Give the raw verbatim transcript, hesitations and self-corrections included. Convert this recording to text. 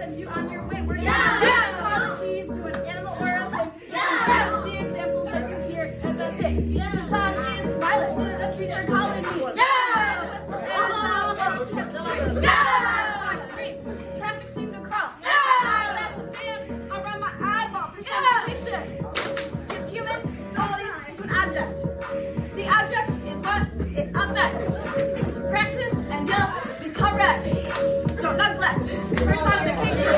send you on your way. We're going to give qualities to an animal or a thing. Yeah. Share the examples that you hear as I sing. Yeah. The sun is smiling. The streets are calling me. Yeah. The whistle is loud. Yeah. I scream. Traffic seemed to cross. Yeah. Eyelashes dance around my eyeball. Personification gives human qualities to an object. The object is what it affects. Practice and you'll be correct. Don't neglect personification.